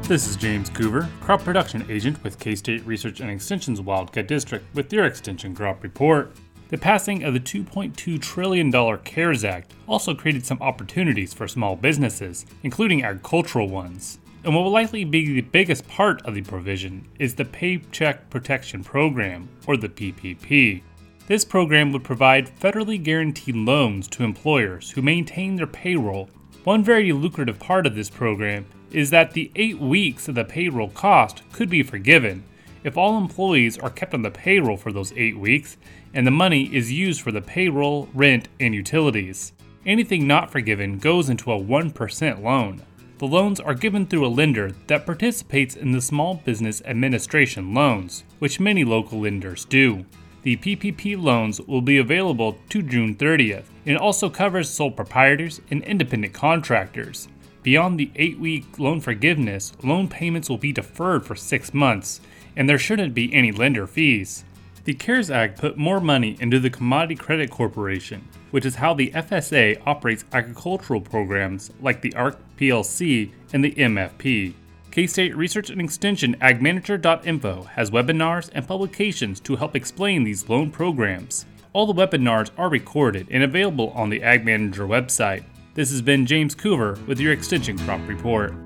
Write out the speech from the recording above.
This is James Coover, Crop Production Agent with K-State Research and Extension's Wildcat District with your Extension Crop Report. The passing of the $2.2 trillion CARES Act also created some opportunities for small businesses, including agricultural ones. And what will likely be the biggest part of the provision is the Paycheck Protection Program, or the PPP. This program would provide federally guaranteed loans to employers who maintain their payroll. One very lucrative part of this program is that the 8 weeks of the payroll cost could be forgiven if all employees are kept on the payroll for those 8 weeks and the money is used for the payroll, rent, and utilities. Anything not forgiven goes into a 1% loan. The loans are given through a lender that participates in the Small Business Administration loans, which many local lenders do. The PPP loans will be available to June 30th and also covers sole proprietors and independent contractors. Beyond the 8-week loan forgiveness, loan payments will be deferred for 6 months, and there shouldn't be any lender fees. The CARES Act put more money into the Commodity Credit Corporation, which is how the FSA operates agricultural programs like the ARC PLC and the MFP. K-State Research and Extension AgManager.info has webinars and publications to help explain these loan programs. All the webinars are recorded and available on the Ag Manager website. This has been James Coover with your Extension Crop Report.